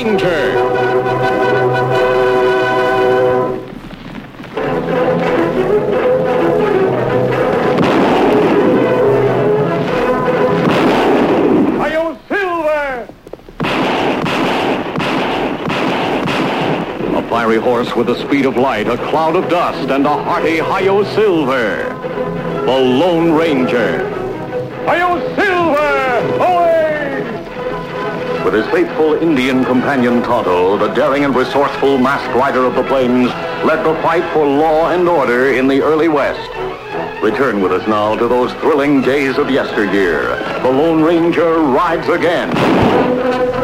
Ranger. Hi-yo, Silver! A fiery horse with the speed of light, a cloud of dust, and a hearty Hi-yo Silver. The Lone Ranger. Hi-yo, Silver! Away! With his faithful Indian companion Tonto, the daring and resourceful masked rider of the plains led the fight for law and order in the early West. Return with us now to those thrilling days of yesteryear. The Lone Ranger rides again.